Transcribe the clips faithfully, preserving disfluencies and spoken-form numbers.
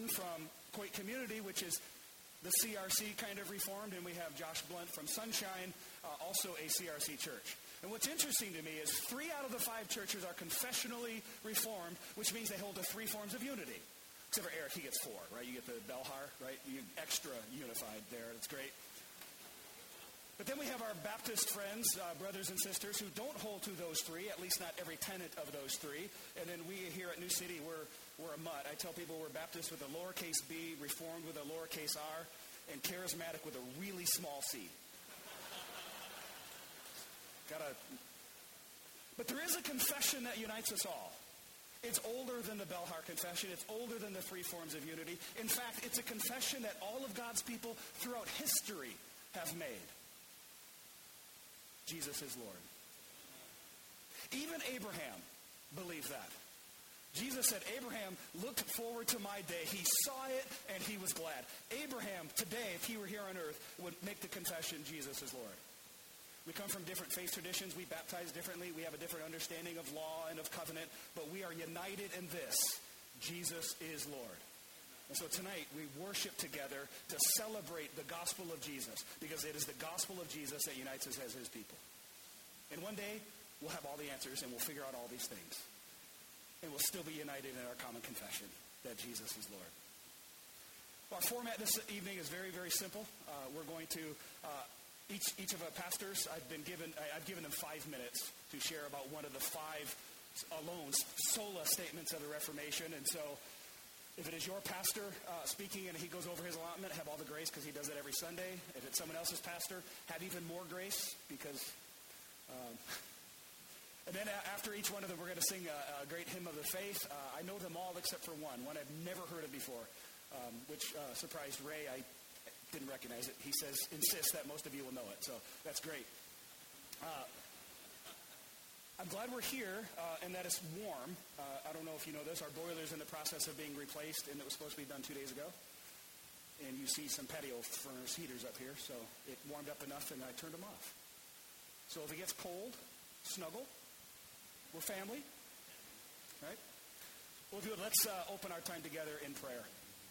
Gordon from Coit Community, which is the C R C kind of Reformed, and we have Josh Blunt from Sunshine, uh, also a C R C church. And what's interesting to me is three out of the five churches are confessionally Reformed, which means they hold to three forms of unity. Except for Eric, he gets four, right? You get the Belhar, right? You extra unified there. It's great. But then we have our Baptist friends, uh, brothers and sisters, who don't hold to those three, at least not every tenet of those three. And then we here at New City, we're, we're a mutt. I tell people we're Baptist with a lowercase b, Reformed with a lowercase r, and Charismatic with a really small c. Gotta. But there is a confession that unites us all. It's older than the Belhar Confession. It's older than the three forms of unity. In fact, it's a confession that all of God's people throughout history have made. Jesus is Lord. Even Abraham believed that. Jesus said, Abraham looked forward to my day. He saw it, and he was glad. Abraham, today, if he were here on earth, would make the confession, Jesus is Lord. We come from different faith traditions. We baptize differently. We have a different understanding of law and of covenant. But we are united in this. Jesus is Lord. And so tonight we worship together to celebrate the gospel of Jesus. Because it is the gospel of Jesus that unites us as his people. And one day we'll have all the answers and we'll figure out all these things. And we'll still be united in our common confession that Jesus is Lord. Our format this evening is very, very simple. Uh, we're going to... Uh, Each, each of our pastors, I've been given, I, I've given them five minutes to share about one of the five alone sola statements of the Reformation. And so if it is your pastor uh, speaking and he goes over his allotment, have all the grace because he does it every Sunday. If it's someone else's pastor, have even more grace because... Um, and then after each one of them, we're going to sing a, a great hymn of the faith. Uh, I know them all except for one, one I've never heard of before, um, which uh, surprised Ray. I didn't recognize it. He says, insists that most of you will know it. So that's great. Uh, I'm glad we're here uh, and that it's warm. Uh, I don't know if you know this. Our boiler's in the process of being replaced, and it was supposed to be done two days ago. And you see some patio furnace heaters up here. So it warmed up enough, and I turned them off. So if it gets cold, snuggle. We're family. Right? Well, if you would, let's uh, open our time together in prayer.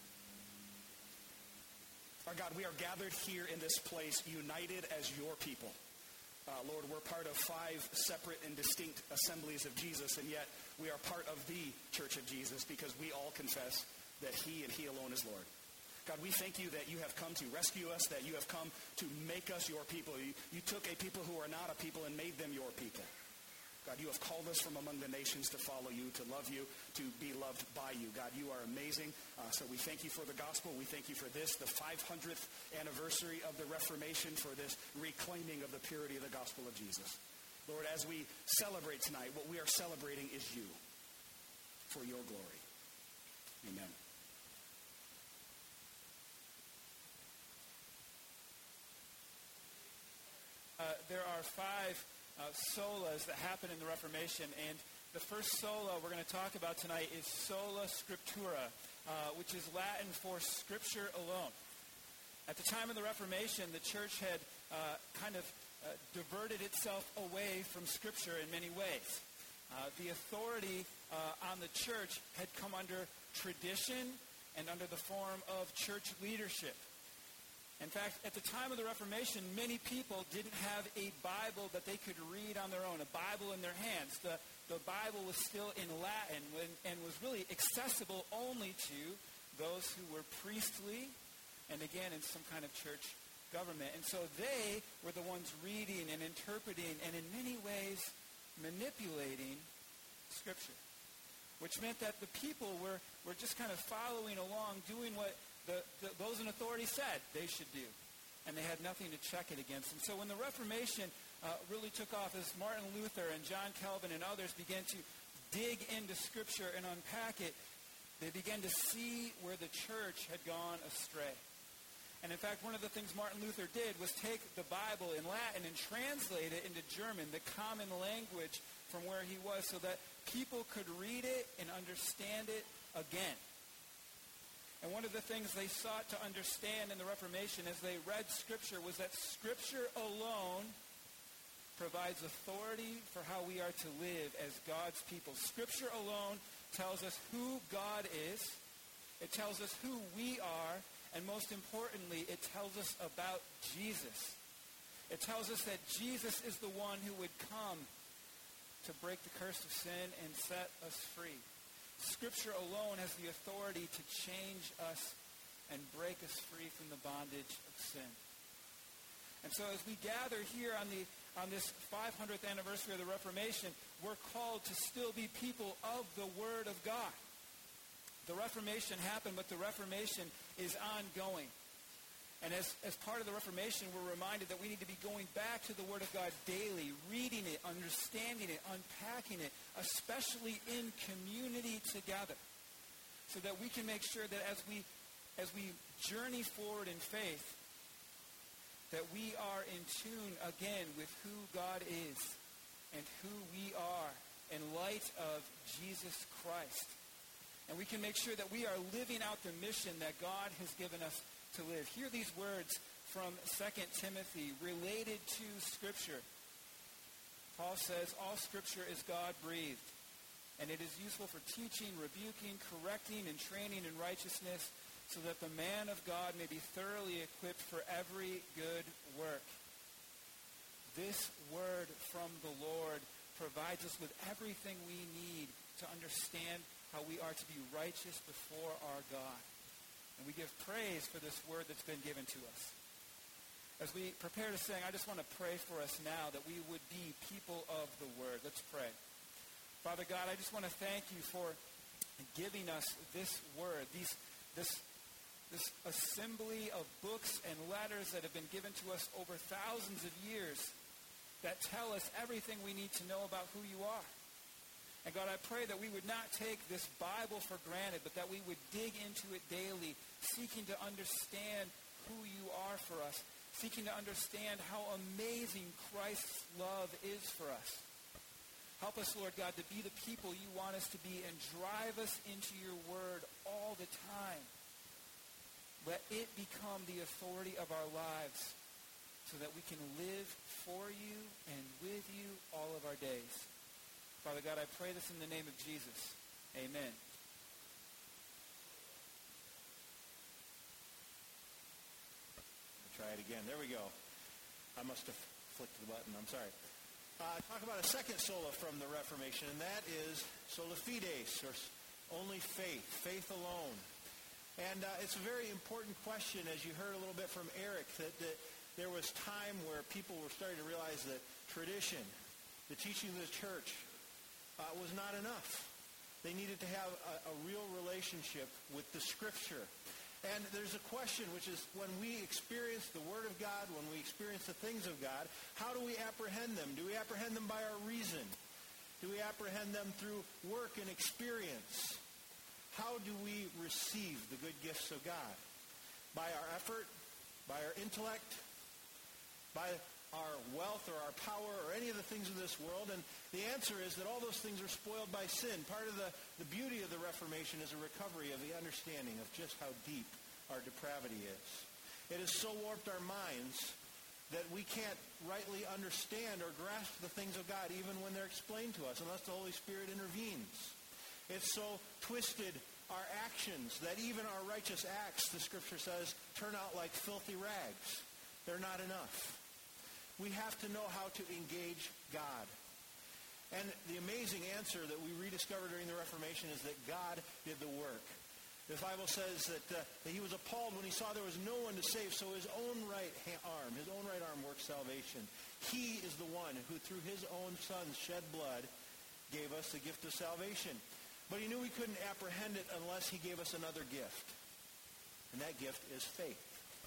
Our God, we are gathered here in this place, united as your people. Uh, Lord, we're part of five separate and distinct assemblies of Jesus, and yet we are part of the Church of Jesus because we all confess that he and he alone is Lord. God, we thank you that you have come to rescue us, that you have come to make us your people. You, you took a people who are not a people and made them your people. God, you have called us from among the nations to follow you, to love you, to be loved by you. God, you are amazing. Uh, so we thank you for the gospel. We thank you for this, the five hundredth anniversary of the Reformation, for this reclaiming of the purity of the gospel of Jesus. Lord, as we celebrate tonight, what we are celebrating is you for your glory. Amen. Uh, there are five Uh, solas that happen in the Reformation, and the first sola we're going to talk about tonight is sola scriptura, uh, which is Latin for Scripture alone. At the time of the Reformation, the church had uh, kind of uh, diverted itself away from Scripture in many ways. Uh, the authority uh, on the church had come under tradition and under the form of church leadership. In fact, at the time of the Reformation, many people didn't have a Bible that they could read on their own, a Bible in their hands. The, the Bible was still in Latin when, and was really accessible only to those who were priestly and, again, in some kind of church government. And so they were the ones reading and interpreting and, in many ways, manipulating Scripture, which meant that the people were, were just kind of following along, doing what The, the, those in authority said they should do. And they had nothing to check it against. And so when the Reformation uh, really took off, as Martin Luther and John Calvin and others began to dig into Scripture and unpack it, they began to see where the church had gone astray. And in fact, one of the things Martin Luther did was take the Bible in Latin and translate it into German, the common language from where he was, so that people could read it and understand it again. And one of the things they sought to understand in the Reformation as they read Scripture was that Scripture alone provides authority for how we are to live as God's people. Scripture alone tells us who God is It tells us who we are, and most importantly, it tells us about Jesus. It tells us that Jesus is the one who would come to break the curse of sin and set us free. Scripture alone has the authority to change us and break us free from the bondage of sin. And so as we gather here on the on this five hundredth anniversary of the Reformation, we're called to still be people of the Word of God. The Reformation happened, but the Reformation is ongoing. And as, as part of the Reformation, we're reminded that we need to be going back to the Word of God daily, reading it, understanding it, unpacking it, especially in community together, so that we can make sure that as we as we journey forward in faith, that we are in tune again with who God is and who we are in light of Jesus Christ. And we can make sure that we are living out the mission that God has given us to live. Hear these words from Second Timothy related to Scripture. Paul says, all Scripture is God-breathed, and it is useful for teaching, rebuking, correcting, and training in righteousness, so that the man of God may be thoroughly equipped for every good work. This word from the Lord provides us with everything we need to understand how we are to be righteous before our God. And we give praise for this word that's been given to us. As we prepare to sing, I just want to pray for us now that we would be people of the word. Let's pray. Father God, I just want to thank you for giving us this word, these, this, this assembly of books and letters that have been given to us over thousands of years that tell us everything we need to know about who you are. And God, I pray that we would not take this Bible for granted, but that we would dig into it daily, seeking to understand who you are for us, seeking to understand how amazing Christ's love is for us. Help us, Lord God, to be the people you want us to be and drive us into your word all the time. Let it become the authority of our lives so that we can live for you and with you all of our days. Father God, I pray this in the name of Jesus. Amen. Try it again. There we go. I must have flicked the button. I'm sorry. Uh, talk about a second sola from the Reformation, and that is sola fides, or only faith, faith alone. And uh, it's a very important question, as you heard a little bit from Eric, that, that there was time where people were starting to realize that tradition, the teaching of the church, uh, was not enough. They needed to have a, a real relationship with the Scripture. And there's a question, which is when we experience the Word of God, when we experience the things of God, how do we apprehend them? Do we apprehend them by our reason? Do we apprehend them through work and experience? How do we receive the good gifts of God? By our effort? By our intellect? By our wealth or our power or any of the things of this world? And the answer is that all those things are spoiled by sin. Part of the, the beauty of the Reformation is a recovery of the understanding of just how deep our depravity is. It has so warped our minds that we can't rightly understand or grasp the things of God even when they're explained to us unless the Holy Spirit intervenes. It's so twisted our actions that even our righteous acts, the Scripture says, turn out like filthy rags. They're not enough. We have to know how to engage God. And the amazing answer that we rediscovered during the Reformation is that God did the work. The Bible says that, uh, that he was appalled when he saw there was no one to save, so his own right ha- arm, his own right arm worked salvation. He is the one who, through his own son's shed blood, gave us the gift of salvation. But he knew we couldn't apprehend it unless he gave us another gift. And that gift is faith.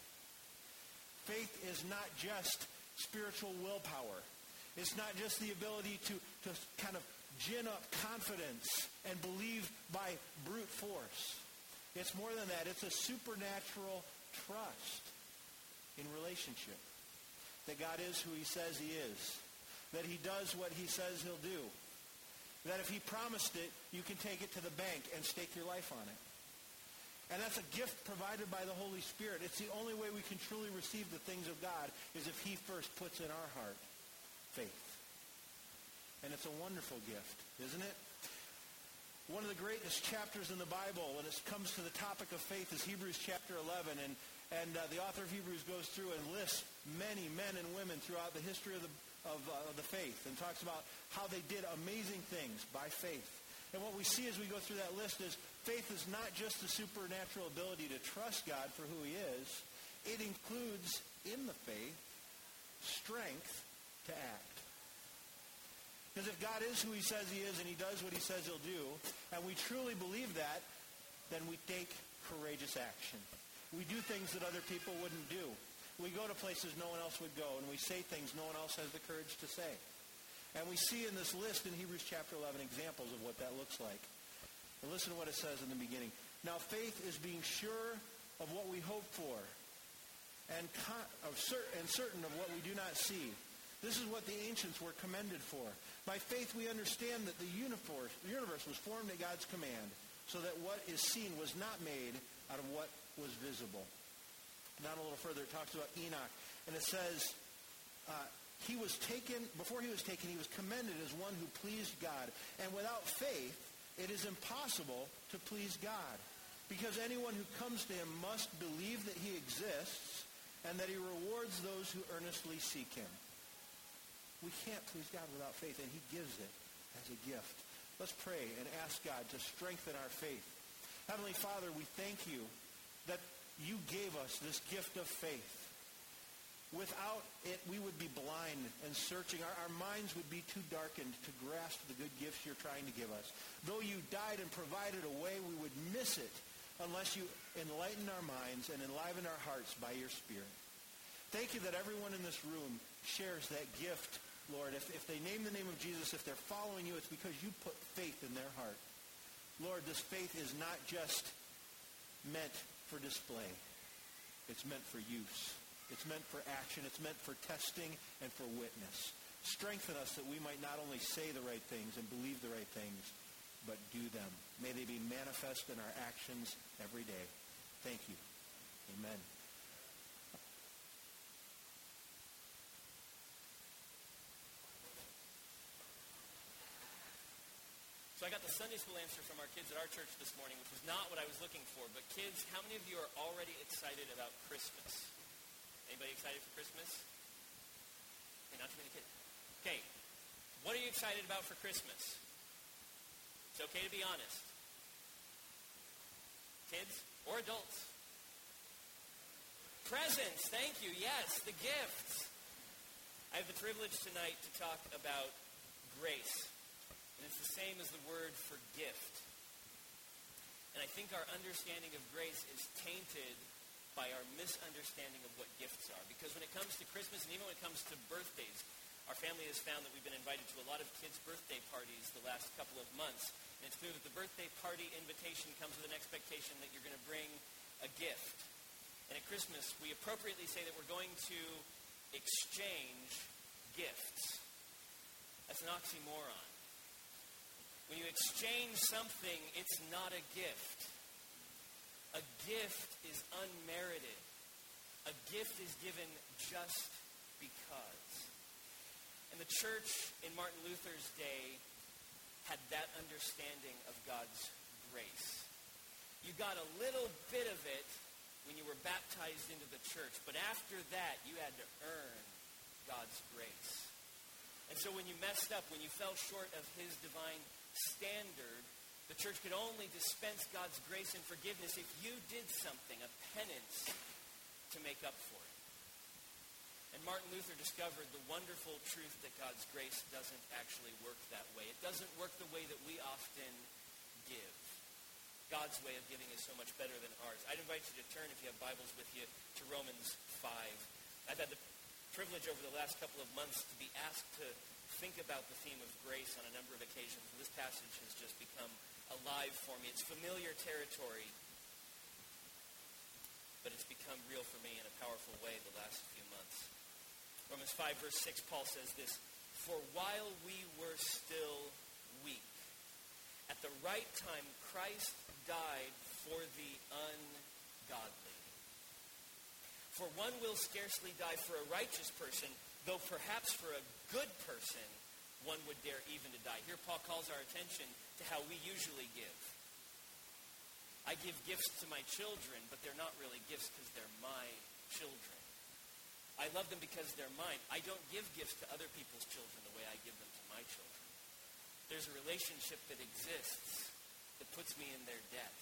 Faith is not just spiritual willpower. It's not just the ability to, to kind of gin up confidence and believe by brute force. It's more than that. It's a supernatural trust in relationship. That God is who he says he is. That he does what he says he'll do. That if he promised it, you can take it to the bank and stake your life on it. And that's a gift provided by the Holy Spirit. It's the only way we can truly receive the things of God is if he first puts in our heart faith. And it's a wonderful gift, isn't it? One of the greatest chapters in the Bible when it comes to the topic of faith is Hebrews chapter eleven. And, and uh, the author of Hebrews goes through and lists many men and women throughout the history of the, of, uh, of the faith and talks about how they did amazing things by faith. And what we see as we go through that list is faith is not just the supernatural ability to trust God for who he is. It includes, in the faith, strength to act. Because if God is who he says he is and he does what he says he'll do, and we truly believe that, then we take courageous action. We do things that other people wouldn't do. We go to places no one else would go, and we say things no one else has the courage to say. And we see in this list in Hebrews chapter eleven examples of what that looks like. And listen to what it says in the beginning. Now faith is being sure of what we hope for and, con- of cer- and certain of what we do not see. This is what the ancients were commended for. By faith we understand that the universe, the universe was formed at God's command, so that what is seen was not made out of what was visible. Down a little further, it talks about Enoch, and it says, uh, he was taken, before he was taken, he was commended as one who pleased God. And without faith, it is impossible to please God, because anyone who comes to him must believe that he exists and that he rewards those who earnestly seek him. We can't please God without faith, and he gives it as a gift. Let's pray and ask God to strengthen our faith. Heavenly Father, we thank you that you gave us this gift of faith. Without it, we would be blind and searching. Our, our minds would be too darkened to grasp the good gifts you're trying to give us. Though you died and provided a way, we would miss it unless you enlighten our minds and enliven our hearts by your Spirit. Thank you that everyone in this room shares that gift, Lord. If, if they name the name of Jesus, if they're following you, it's because you put faith in their heart. Lord, this faith is not just meant for display. It's meant for use. It's meant for action. It's meant for testing and for witness. Strengthen us that we might not only say the right things and believe the right things, but do them. May they be manifest in our actions every day. Thank you. Amen. So I got the Sunday school answer from our kids at our church this morning, which was not what I was looking for. But kids, how many of you are already excited about Christmas? Anybody excited for Christmas? Okay, not too many kids. Okay, what are you excited about for Christmas? It's okay to be honest. Kids or adults? Presents, thank you. Yes, the gifts. I have the privilege tonight to talk about grace. And it's the same as the word for gift. And I think our understanding of grace is tainted by our misunderstanding of what gifts are. Because when it comes to Christmas, and even when it comes to birthdays, our family has found that we've been invited to a lot of kids' birthday parties the last couple of months. And it's clear that the birthday party invitation comes with an expectation that you're going to bring a gift. And at Christmas, we appropriately say that we're going to exchange gifts. That's an oxymoron. When you exchange something, it's not a gift. A gift is unmerited. A gift is given just because. And the church in Martin Luther's day had that understanding of God's grace. You got a little bit of it when you were baptized into the church, but after that, you had to earn God's grace. And so when you messed up, when you fell short of his divine standard, the church could only dispense God's grace and forgiveness if you did something, a penance, to make up for it. And Martin Luther discovered the wonderful truth that God's grace doesn't actually work that way. It doesn't work the way that we often give. God's way of giving is so much better than ours. I'd invite you to turn, if you have Bibles with you, to Romans five. I've had the privilege over the last couple of months to be asked to think about the theme of grace on a number of occasions. This passage has just become alive for me. It's familiar territory, but it's become real for me in a powerful way the last few months. Romans five, verse six, Paul says this, "For while we were still weak, at the right time Christ died for the ungodly. For one will scarcely die for a righteous person, though perhaps for a good person one would dare even to die. Here Paul calls our attention to how we usually give. I give gifts to my children, but they're not really gifts because they're my children. I love them because they're mine. I don't give gifts to other people's children the way I give them to my children. There's a relationship that exists that puts me in their debt.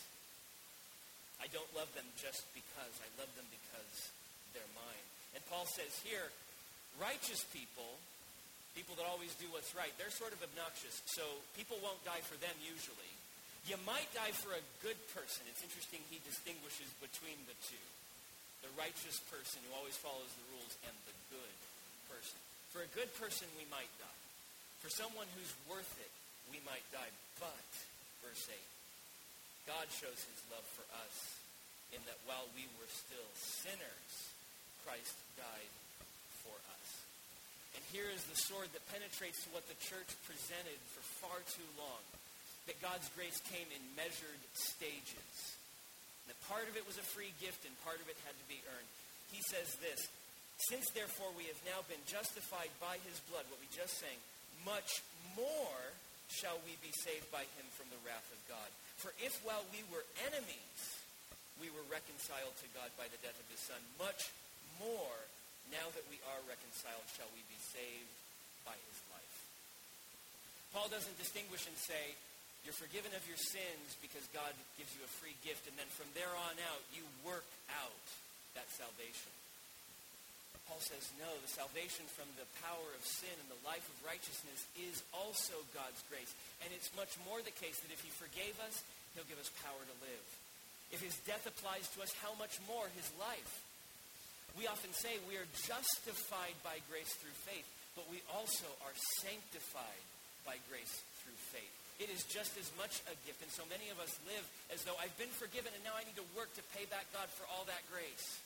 I don't love them just because. I love them because they're mine. And Paul says here, righteous people, people that always do what's right, they're sort of obnoxious. So people won't die for them usually. You might die for a good person. It's interesting he distinguishes between the two. The righteous person who always follows the rules and the good person. For a good person, we might die. For someone who's worth it, we might die. But, verse eight, God shows his love for us in that while we were still sinners, Christ died for us. And here is the sword that penetrates to what the church presented for far too long. That God's grace came in measured stages. That part of it was a free gift and part of it had to be earned. He says this, since therefore we have now been justified by his blood, what we just sang, much more shall we be saved by him from the wrath of God. For if while we were enemies, we were reconciled to God by the death of his son, much more, now that we are reconciled, shall we be saved by his life. Paul doesn't distinguish and say, you're forgiven of your sins because God gives you a free gift, and then from there on out, you work out that salvation. Paul says, no, the salvation from the power of sin and the life of righteousness is also God's grace. And it's much more the case that if he forgave us, he'll give us power to live. If his death applies to us, how much more his life? We often say we are justified by grace through faith, but we also are sanctified by grace through faith. It is just as much a gift, and so many of us live as though I've been forgiven and now I need to work to pay back God for all that grace.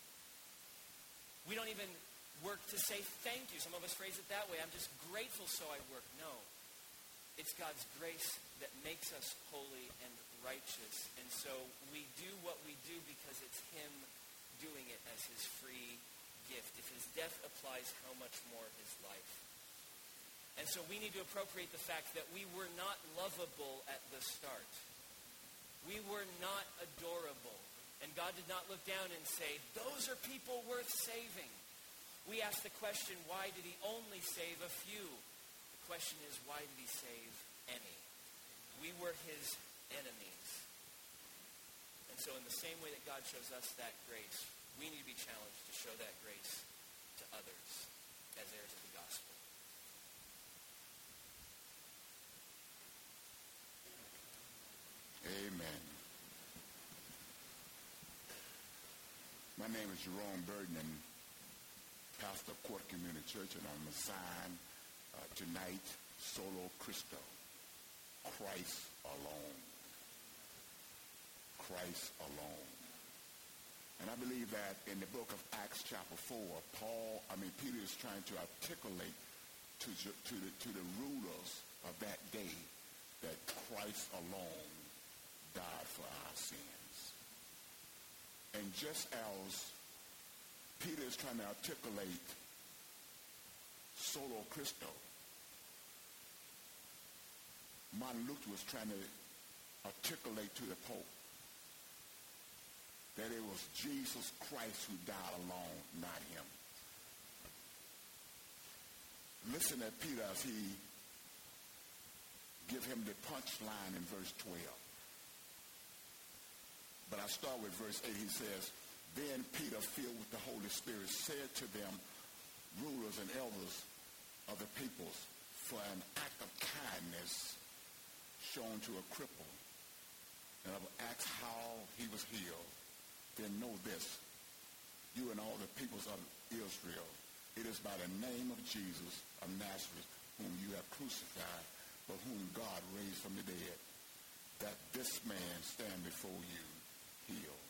We don't even work to say thank you. Some of us phrase it that way. I'm just grateful so I work. No. It's God's grace that makes us holy and righteous. And so we do what we do because it's him doing it as his free gift. If his death applies, how much more his life? And so we need to appropriate the fact that we were not lovable at the start. We were not adorable. And God did not look down and say, those are people worth saving. We ask the question, why did he only save a few? The question is, why did he save any? We were his enemies. And so in the same way that God shows us that grace, we need to be challenged to show that grace to others as heirs of the gospel. Amen. My name is Jerome Burden, and pastor of Court Community Church, and I'm assigned uh, tonight Solo Christo, Christ alone. Christ alone. And I believe that in the book of Acts chapter four, Paul, I mean Peter is trying to articulate to, to, the, to the rulers of that day that Christ alone died for our sins. And just as Peter is trying to articulate Solo Christo, Martin Luther was trying to articulate to the Pope that it was Jesus Christ who died alone, not him. Listen at Peter as he give him the punchline in verse twelve. But I start with verse eight. He says, then Peter, filled with the Holy Spirit, said to them, rulers and elders of the peoples, for an act of kindness shown to a cripple, and of acts how he was healed, then know this, you and all the peoples of Israel, it is by the name of Jesus of Nazareth, whom you have crucified, but whom God raised from the dead, that this man stand before you healed.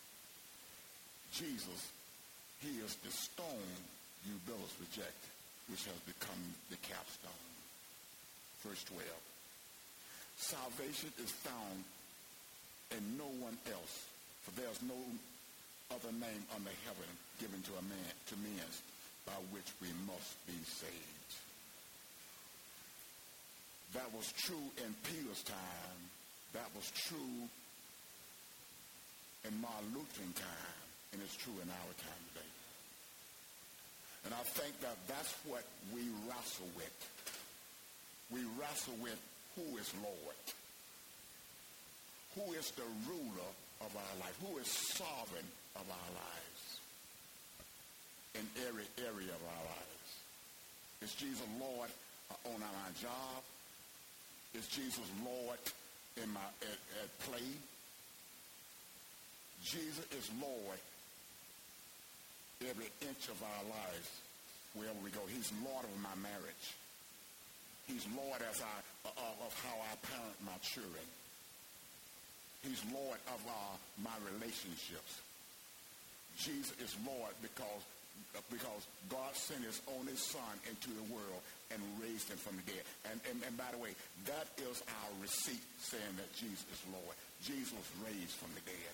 Jesus, he is the stone you builders reject, which has become the capstone. Verse twelve. Salvation is found in no one else, for there is no other name under heaven given to a man, to men, by which we must be saved. That was true in Peter's time. That was true in Martin Luther's time. And it's true in our time today. And I think that that's what we wrestle with. We wrestle with who is Lord. Who is the ruler of our life? Who is sovereign of our lives? In every area of our lives. Is Jesus Lord on my job? Is Jesus Lord in my at, at play? Jesus is Lord every inch of our lives, wherever we go. He's Lord of my marriage. He's Lord as I, uh, of how I parent my children. He's Lord of uh, my relationships. Jesus is Lord because, because God sent his only son into the world and raised him from the dead. And, and, and by the way, that is our receipt saying that Jesus is Lord. Jesus was raised from the dead.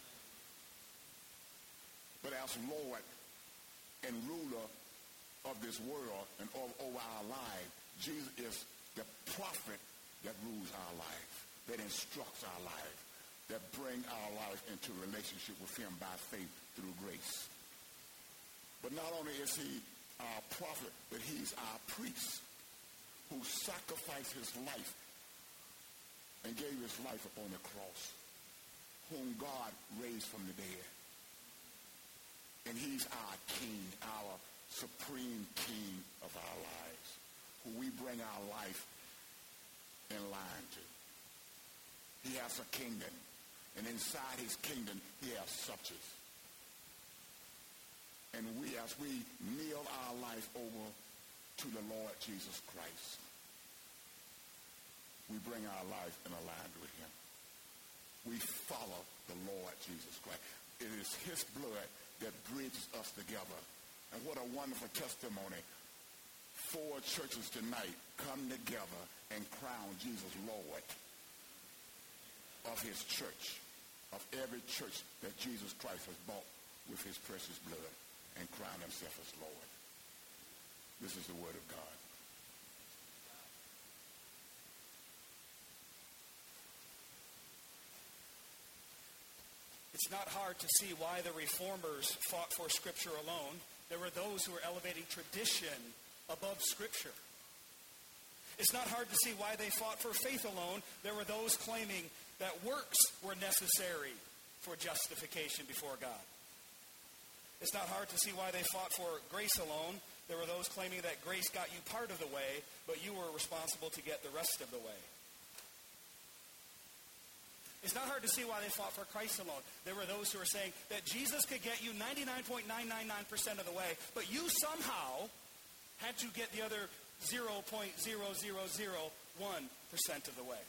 But as Lord and ruler of this world and over, over our life, Jesus is the prophet that rules our life, that instructs our life, that bring our life into relationship with him by faith through grace. But not only is he our prophet, but he's our priest who sacrificed his life and gave his life upon the cross, whom God raised from the dead. And he's our king, our supreme king of our lives, who we bring our life in line to. He has a kingdom, and inside his kingdom, he has subjects. And we, as we kneel our life over to the Lord Jesus Christ, we bring our life in alignment with him. We follow the Lord Jesus Christ. It is his blood that bridges us together. And what a wonderful testimony. Four churches tonight come together and crown Jesus Lord of his church, of every church that Jesus Christ has bought with his precious blood, and crown himself as Lord. This is the word of God. It's not hard to see why the reformers fought for Scripture alone. There were those who were elevating tradition above Scripture. It's not hard to see why they fought for faith alone. There were those claiming that works were necessary for justification before God. It's not hard to see why they fought for grace alone. There were those claiming that grace got you part of the way, but you were responsible to get the rest of the way. It's not hard to see why they fought for Christ alone. There were those who were saying that Jesus could get you ninety-nine point nine nine nine percent of the way, but you somehow had to get the other zero point zero zero zero one percent of the way.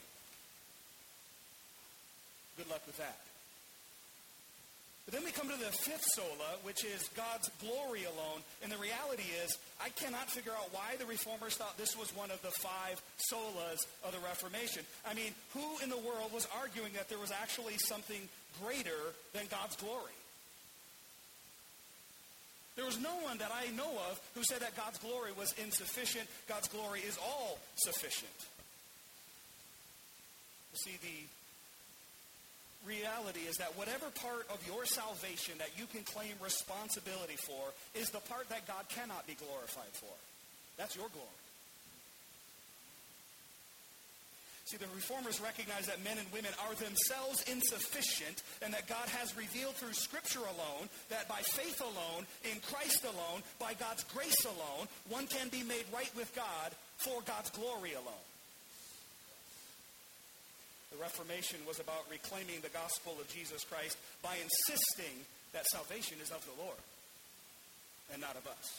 Good luck with that. But then we come to the fifth sola, which is God's glory alone. And the reality is, I cannot figure out why the Reformers thought this was one of the five solas of the Reformation. I mean, who in the world was arguing that there was actually something greater than God's glory? There was no one that I know of who said that God's glory was insufficient. God's glory is all sufficient. You see, the reality is that whatever part of your salvation that you can claim responsibility for is the part that God cannot be glorified for. That's your glory. See, the Reformers recognize that men and women are themselves insufficient and that God has revealed through Scripture alone that by faith alone, in Christ alone, by God's grace alone, one can be made right with God for God's glory alone. The Reformation was about reclaiming the gospel of Jesus Christ by insisting that salvation is of the Lord and not of us.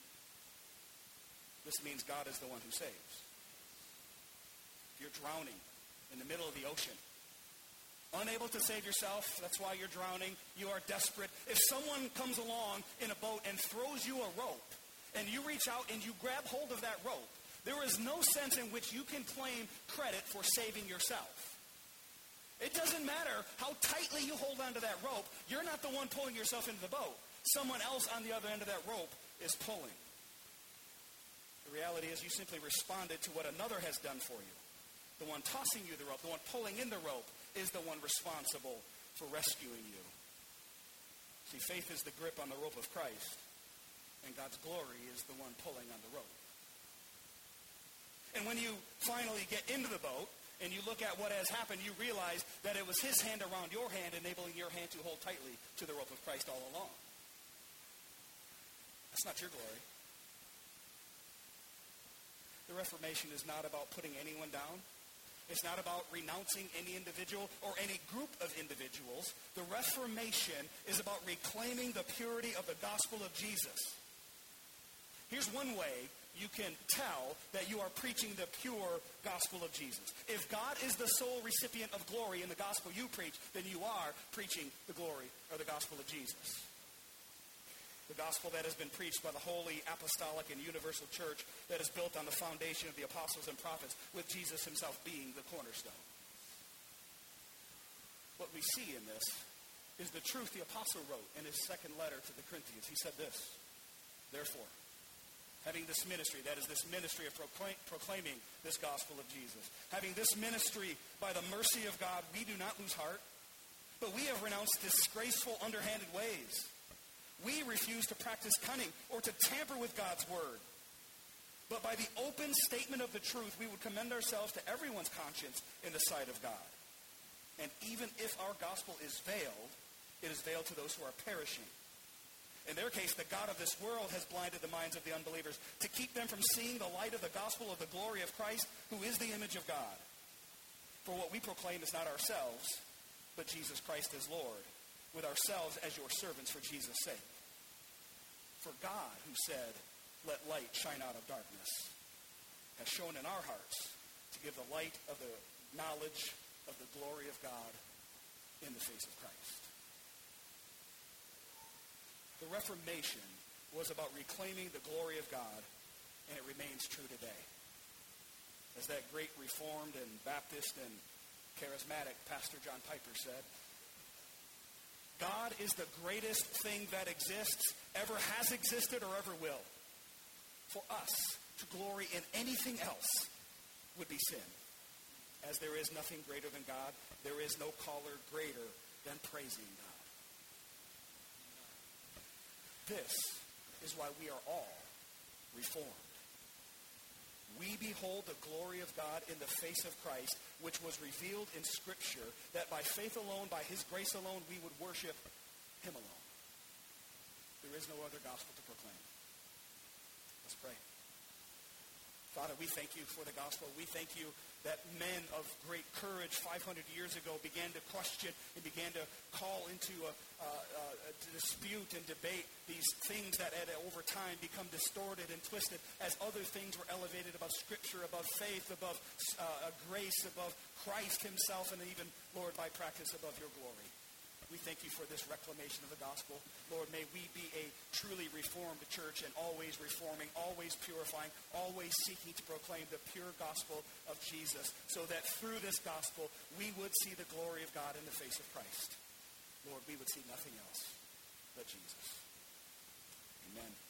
This means God is the one who saves. You're drowning in the middle of the ocean. Unable to save yourself, that's why you're drowning. You are desperate. If someone comes along in a boat and throws you a rope, and you reach out and you grab hold of that rope, there is no sense in which you can claim credit for saving yourself. It doesn't matter how tightly you hold onto that rope. You're not the one pulling yourself into the boat. Someone else on the other end of that rope is pulling. The reality is you simply responded to what another has done for you. The one tossing you the rope, the one pulling in the rope, is the one responsible for rescuing you. See, faith is the grip on the rope of Christ, and God's glory is the one pulling on the rope. And when you finally get into the boat, and you look at what has happened, you realize that it was his hand around your hand, enabling your hand to hold tightly to the rope of Christ all along. That's not your glory. The Reformation is not about putting anyone down. It's not about renouncing any individual or any group of individuals. The Reformation is about reclaiming the purity of the gospel of Jesus. Here's one way you can tell that you are preaching the pure gospel of Jesus. If God is the sole recipient of glory in the gospel you preach, then you are preaching the glory or the gospel of Jesus. The gospel that has been preached by the holy, apostolic, and universal church that is built on the foundation of the apostles and prophets, with Jesus himself being the cornerstone. What we see in this is the truth the apostle wrote in his second letter to the Corinthians. He said this, therefore, having this ministry, that is this ministry of proclaim, proclaiming this gospel of Jesus, having this ministry by the mercy of God, we do not lose heart, but we have renounced disgraceful, underhanded ways. We refuse to practice cunning or to tamper with God's word. But by the open statement of the truth, we would commend ourselves to everyone's conscience in the sight of God. And even if our gospel is veiled, it is veiled to those who are perishing. In their case, the God of this world has blinded the minds of the unbelievers to keep them from seeing the light of the gospel of the glory of Christ, who is the image of God. For what we proclaim is not ourselves, but Jesus Christ as Lord, with ourselves as your servants for Jesus' sake. For God, who said, let light shine out of darkness, has shown in our hearts to give the light of the knowledge of the glory of God in the face of Christ. The Reformation was about reclaiming the glory of God, and it remains true today. As that great Reformed and Baptist and charismatic Pastor John Piper said, God is the greatest thing that exists, ever has existed, or ever will. For us to glory in anything else would be sin. As there is nothing greater than God, there is no caller greater than praising God. This is why we are all reformed. We behold the glory of God in the face of Christ, which was revealed in Scripture, that by faith alone, by his grace alone, we would worship him alone. There is no other gospel to proclaim. Let's pray. Father, we thank you for the gospel. We thank you that men of great courage five hundred years ago began to question and began to call into a, a, a dispute and debate these things that had over time become distorted and twisted as other things were elevated above Scripture, above faith, above uh, grace, above Christ himself, and even, Lord, by practice above your glory. We thank you for this reclamation of the gospel. Lord, may we be a truly reformed church and always reforming, always purifying, always seeking to proclaim the pure gospel of Jesus, so that through this gospel we would see the glory of God in the face of Christ. Lord, we would see nothing else but Jesus. Amen.